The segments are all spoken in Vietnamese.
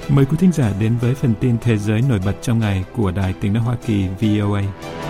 Mời quý thính giả đến với phần tin thế giới nổi bật trong ngày của Đài Tiếng nói Hoa Kỳ VOA.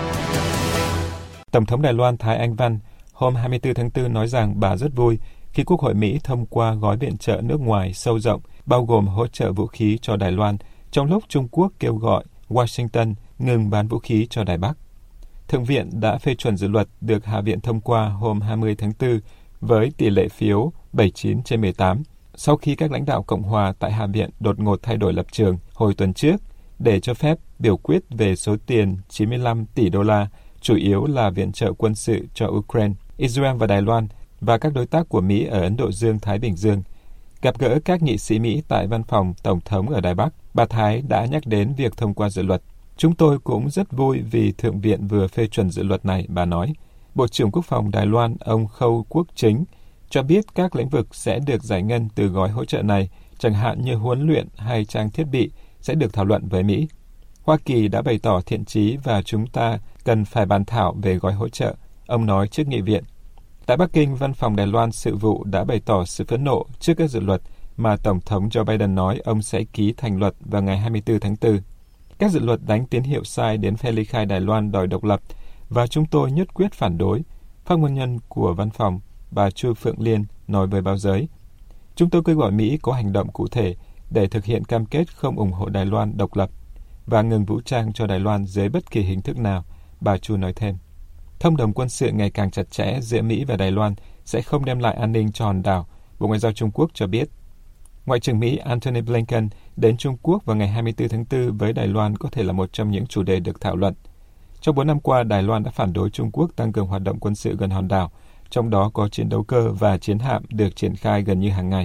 Tổng thống Đài Loan Thái Anh Văn hôm 24 tháng 4 nói rằng bà rất vui khi Quốc hội Mỹ thông qua gói viện trợ nước ngoài sâu rộng, bao gồm hỗ trợ vũ khí cho Đài Loan, trong lúc Trung Quốc kêu gọi Washington ngừng bán vũ khí cho Đài Bắc. Thượng viện đã phê chuẩn dự luật được Hạ viện thông qua hôm 20 tháng 4 với tỷ lệ phiếu 79/18, sau khi các lãnh đạo Cộng hòa tại Hạ viện đột ngột thay đổi lập trường hồi tuần trước để cho phép biểu quyết về số tiền 95 tỷ đô la, chủ yếu là viện trợ quân sự cho Ukraine, Israel và Đài Loan và các đối tác của Mỹ ở Ấn Độ Dương-Thái Bình Dương. Gặp gỡ các nghị sĩ Mỹ tại văn phòng Tổng thống ở Đài Bắc, bà Thái đã nhắc đến việc thông qua dự luật. Chúng tôi cũng rất vui vì Thượng viện vừa phê chuẩn dự luật này, bà nói. Bộ trưởng Quốc phòng Đài Loan, ông Khâu Quốc Chính, cho biết các lĩnh vực sẽ được giải ngân từ gói hỗ trợ này, chẳng hạn như huấn luyện hay trang thiết bị, sẽ được thảo luận với Mỹ. Hoa Kỳ đã bày tỏ thiện chí và chúng ta cần phải bàn thảo về gói hỗ trợ, ông nói trước nghị viện. Tại Bắc Kinh, Văn phòng Đài Loan Sự vụ đã bày tỏ sự phẫn nộ trước các dự luật mà Tổng thống Joe Biden nói ông sẽ ký thành luật vào ngày 24 tháng 4. Các dự luật đánh tín hiệu sai đến phe ly khai Đài Loan đòi độc lập và chúng tôi nhất quyết phản đối, phát ngôn nhân của văn phòng, bà Chu Phượng Liên, nói với báo giới. Chúng tôi kêu gọi Mỹ có hành động cụ thể để thực hiện cam kết không ủng hộ Đài Loan độc lập và ngừng vũ trang cho Đài Loan dưới bất kỳ hình thức nào, bà Chu nói thêm. Thông đồng quân sự ngày càng chặt chẽ giữa Mỹ và Đài Loan sẽ không đem lại an ninh cho hòn đảo, Bộ Ngoại giao Trung Quốc cho biết. Ngoại trưởng Mỹ Antony Blinken đến Trung Quốc vào ngày 24 tháng 4 với Đài Loan có thể là một trong những chủ đề được thảo luận. Trong 4 năm qua, Đài Loan đã phản đối Trung Quốc tăng cường hoạt động quân sự gần hòn đảo, trong đó có chiến đấu cơ và chiến hạm được triển khai gần như hàng ngày.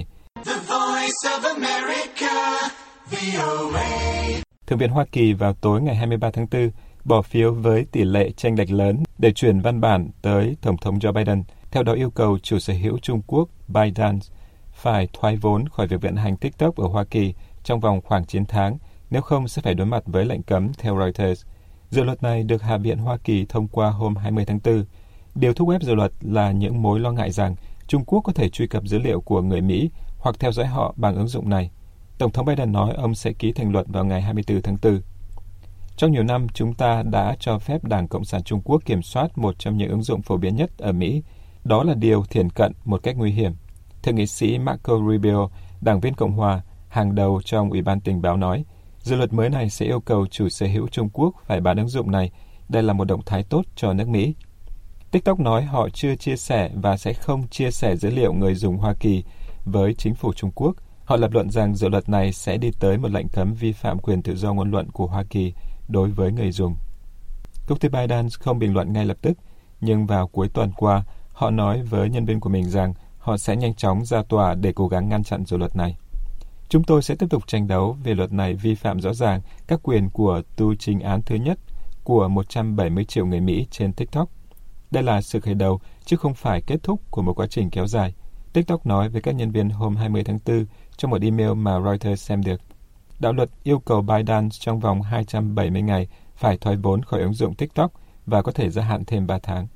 Thượng viện Hoa Kỳ vào tối ngày 23 tháng 4 bỏ phiếu với tỷ lệ chênh lệch lớn để chuyển văn bản tới Tổng thống Joe Biden, theo đó yêu cầu chủ sở hữu Trung Quốc ByteDance phải thoái vốn khỏi việc vận hành TikTok ở Hoa Kỳ trong vòng khoảng 9 tháng, nếu không sẽ phải đối mặt với lệnh cấm, theo Reuters. Dự luật này được Hạ viện Hoa Kỳ thông qua hôm 20 tháng 4. Điều thúc ép dự luật là những mối lo ngại rằng Trung Quốc có thể truy cập dữ liệu của người Mỹ hoặc theo dõi họ bằng ứng dụng này. Tổng thống Biden nói ông sẽ ký thành luật vào ngày 24 tháng 4. Trong nhiều năm, chúng ta đã cho phép Đảng Cộng sản Trung Quốc kiểm soát một trong những ứng dụng phổ biến nhất ở Mỹ. Đó là điều thiển cận một cách nguy hiểm. Thượng nghị sĩ Marco Rubio, đảng viên Cộng hòa, hàng đầu trong Ủy ban Tình báo nói, dự luật mới này sẽ yêu cầu chủ sở hữu Trung Quốc phải bán ứng dụng này. Đây là một động thái tốt cho nước Mỹ. TikTok nói họ chưa chia sẻ và sẽ không chia sẻ dữ liệu người dùng Hoa Kỳ với chính phủ Trung Quốc. Họ lập luận rằng dự luật này sẽ đi tới một lệnh cấm vi phạm quyền tự do ngôn luận của Hoa Kỳ đối với người dùng. Công ty ByteDance không bình luận ngay lập tức, nhưng vào cuối tuần qua, họ nói với nhân viên của mình rằng họ sẽ nhanh chóng ra tòa để cố gắng ngăn chặn dự luật này. Chúng tôi sẽ tiếp tục tranh đấu vì luật này vi phạm rõ ràng các quyền của tu chính án thứ nhất của 170 triệu người Mỹ trên TikTok. Đây là sự khởi đầu, chứ không phải kết thúc của một quá trình kéo dài, TikTok nói với các nhân viên hôm 20 tháng 4 trong một email mà Reuters xem được. Đạo luật yêu cầu ByteDance trong vòng 270 ngày phải thoái vốn khỏi ứng dụng TikTok và có thể gia hạn thêm 3 tháng.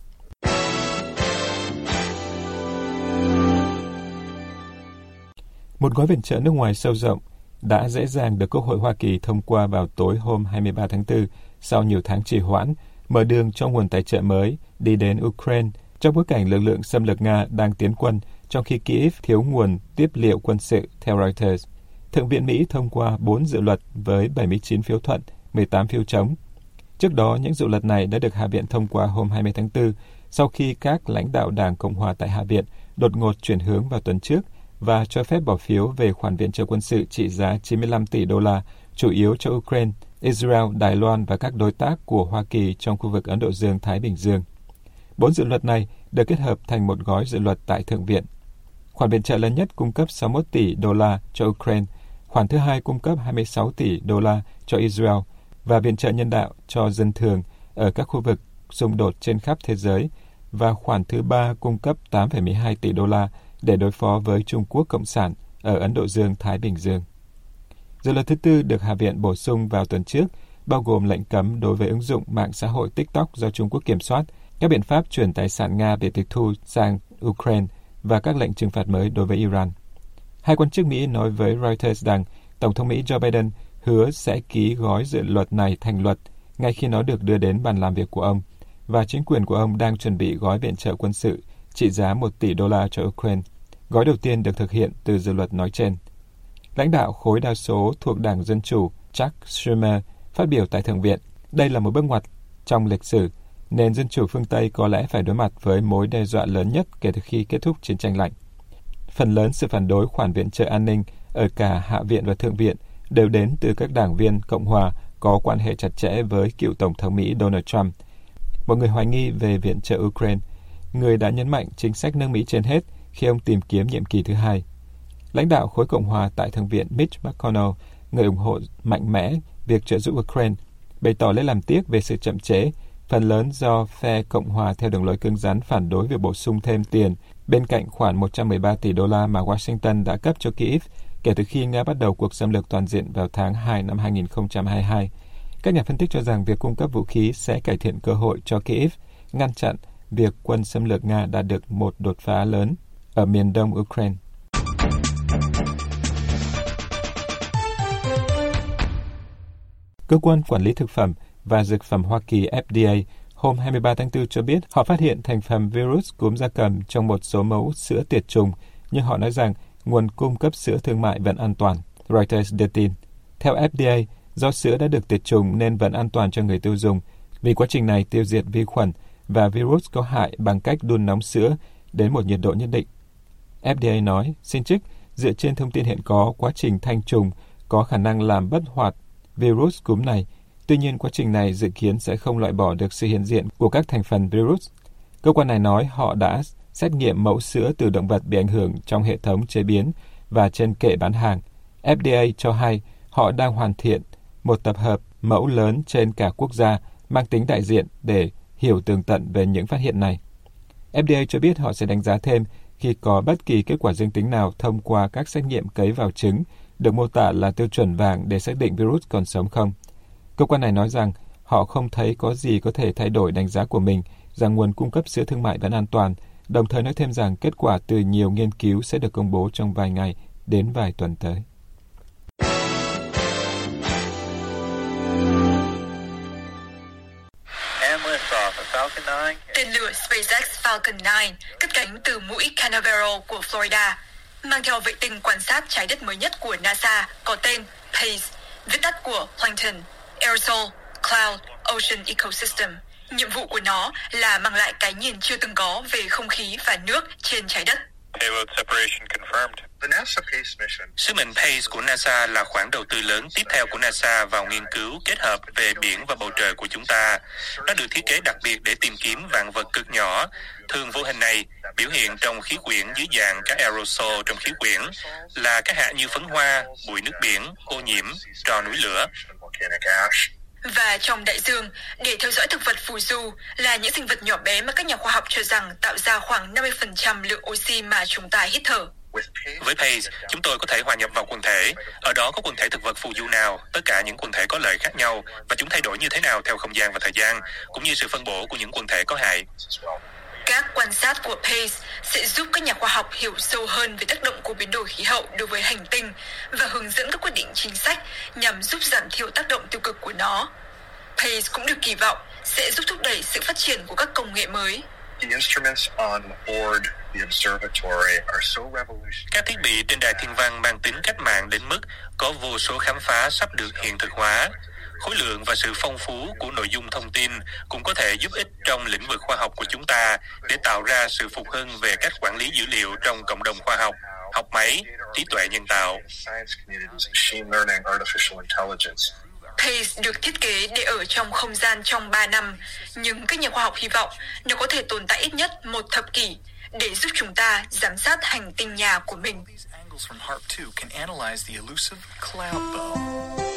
Một gói viện trợ nước ngoài sâu rộng đã dễ dàng được Quốc hội Hoa Kỳ thông qua vào tối hôm 23 tháng 4 sau nhiều tháng trì hoãn, mở đường cho nguồn tài trợ mới đi đến Ukraine trong bối cảnh lực lượng xâm lược Nga đang tiến quân trong khi Kyiv thiếu nguồn tiếp liệu quân sự, theo Reuters. Thượng viện Mỹ thông qua 4 dự luật với 79 phiếu thuận, 18 phiếu chống. Trước đó, những dự luật này đã được Hạ viện thông qua hôm 20 tháng 4 sau khi các lãnh đạo Đảng Cộng hòa tại Hạ viện đột ngột chuyển hướng vào tuần trước và cho phép bỏ phiếu về khoản viện trợ quân sự trị giá 95 tỷ đô la, chủ yếu cho Ukraine, Israel, Đài Loan và các đối tác của Hoa Kỳ trong khu vực Ấn Độ Dương-Thái Bình Dương. 4 dự luật này được kết hợp thành một gói dự luật tại Thượng viện. Khoản viện trợ lớn nhất cung cấp 61 tỷ đô la cho Ukraine, khoản thứ hai cung cấp 26 tỷ đô la cho Israel và viện trợ nhân đạo cho dân thường ở các khu vực xung đột trên khắp thế giới, và khoản thứ ba cung cấp 8,12 tỷ đô la để đối phó với Trung Quốc Cộng sản ở Ấn Độ Dương-Thái Bình Dương. Dự luật thứ tư được Hạ viện bổ sung vào tuần trước, bao gồm lệnh cấm đối với ứng dụng mạng xã hội TikTok do Trung Quốc kiểm soát, các biện pháp chuyển tài sản Nga bị tịch thu sang Ukraine và các lệnh trừng phạt mới đối với Iran. Hai quan chức Mỹ nói với Reuters rằng Tổng thống Mỹ Joe Biden hứa sẽ ký gói dự luật này thành luật ngay khi nó được đưa đến bàn làm việc của ông, và chính quyền của ông đang chuẩn bị gói viện trợ quân sự trị giá $1 tỷ cho Ukraine. Gói đầu tiên được thực hiện từ dự luật nói trên. Lãnh đạo khối đa số thuộc Đảng Dân Chủ Chuck Schumer phát biểu tại Thượng viện, đây là một bước ngoặt trong lịch sử, nền Dân Chủ phương Tây có lẽ phải đối mặt với mối đe dọa lớn nhất kể từ khi kết thúc chiến tranh lạnh. Phần lớn sự phản đối khoản viện trợ an ninh ở cả Hạ viện và Thượng viện đều đến từ các đảng viên Cộng hòa có quan hệ chặt chẽ với cựu Tổng thống Mỹ Donald Trump, một người hoài nghi về viện trợ Ukraine, người đã nhấn mạnh chính sách nước Mỹ trên hết khi ông tìm kiếm nhiệm kỳ thứ hai. Lãnh đạo khối Cộng hòa tại Thượng viện Mitch McConnell, người ủng hộ mạnh mẽ việc trợ giúp Ukraine, bày tỏ lấy làm tiếc về sự chậm trễ, phần lớn do phe Cộng hòa theo đường lối cứng rắn phản đối việc bổ sung thêm tiền bên cạnh khoản $113 tỷ mà Washington đã cấp cho Kyiv kể từ khi Nga bắt đầu cuộc xâm lược toàn diện vào tháng 2 năm 2022. Các nhà phân tích cho rằng việc cung cấp vũ khí sẽ cải thiện cơ hội cho Kyiv ngăn chặn việc quân xâm lược Nga đạt được một đột phá lớn ở miền đông Ukraine. Cơ quan Quản lý Thực phẩm và Dược phẩm Hoa Kỳ FDA hôm 23 tháng 4 cho biết họ phát hiện thành phần virus cúm gia cầm trong một số mẫu sữa tiệt trùng, nhưng họ nói rằng nguồn cung cấp sữa thương mại vẫn an toàn, Reuters đưa tin. Theo FDA, do sữa đã được tiệt trùng nên vẫn an toàn cho người tiêu dùng, vì quá trình này tiêu diệt vi khuẩn và virus có hại bằng cách đun nóng sữa đến một nhiệt độ nhất định. FDA nói, xin trích, dựa trên thông tin hiện có, quá trình thanh trùng có khả năng làm bất hoạt virus cúm này. Tuy nhiên, quá trình này dự kiến sẽ không loại bỏ được sự hiện diện của các thành phần virus. Cơ quan này nói họ đã xét nghiệm mẫu sữa từ động vật bị ảnh hưởng trong hệ thống chế biến và trên kệ bán hàng. FDA cho hay họ đang hoàn thiện một tập hợp mẫu lớn trên cả quốc gia mang tính đại diện để hiểu tường tận về những phát hiện này. FDA cho biết họ sẽ đánh giá thêm khi có bất kỳ kết quả dương tính nào thông qua các xét nghiệm cấy vào trứng, được mô tả là tiêu chuẩn vàng để xác định virus còn sống không. Cơ quan này nói rằng họ không thấy có gì có thể thay đổi đánh giá của mình rằng nguồn cung cấp sữa thương mại vẫn an toàn, đồng thời nói thêm rằng kết quả từ nhiều nghiên cứu sẽ được công bố trong vài ngày đến vài tuần tới. Tên lửa SpaceX Falcon 9 cất cánh từ mũi Canaveral của Florida, mang theo vệ tinh quan sát trái đất mới nhất của NASA có tên PACE, viết tắt của Plankton, Aerosol, Cloud, Ocean Ecosystem. Nhiệm vụ của nó là mang lại cái nhìn chưa từng có về không khí và nước trên trái đất. Sứ mệnh PACE của NASA là khoản đầu tư lớn tiếp theo của NASA vào nghiên cứu kết hợp về biển và bầu trời của chúng ta. Nó được thiết kế đặc biệt để tìm kiếm vạn vật cực nhỏ, thường vô hình này, biểu hiện trong khí quyển dưới dạng các aerosol trong khí quyển, là các hạt như phấn hoa, bụi nước biển, ô nhiễm, trò núi lửa. Và trong đại dương, để theo dõi thực vật phù du là những sinh vật nhỏ bé mà các nhà khoa học cho rằng tạo ra khoảng 50% lượng oxy mà chúng ta hít thở. Với PACE, chúng tôi có thể hòa nhập vào quần thể. Ở đó có quần thể thực vật phù du nào, tất cả những quần thể có lợi khác nhau, và chúng thay đổi như thế nào theo không gian và thời gian, cũng như sự phân bổ của những quần thể có hại. Các quan sát của PACE sẽ giúp các nhà khoa học hiểu sâu hơn về tác động của biến đổi khí hậu đối với hành tinh và hướng dẫn các quyết định chính sách nhằm giúp giảm thiểu tác động tiêu cực của nó. PACE cũng được kỳ vọng sẽ giúp thúc đẩy sự phát triển của các công nghệ mới. Các thiết bị trên đài thiên văn mang tính cách mạng đến mức có vô số khám phá sắp được hiện thực hóa. Khối lượng và sự phong phú của nội dung thông tin cũng có thể giúp ích trong lĩnh vực khoa học của chúng ta để tạo ra sự phục hưng về cách quản lý dữ liệu trong cộng đồng khoa học, học máy, trí tuệ nhân tạo. PACE được thiết kế để ở trong không gian trong 3 năm, nhưng các nhà khoa học hy vọng nó có thể tồn tại ít nhất một thập kỷ để giúp chúng ta giám sát hành tinh nhà của mình.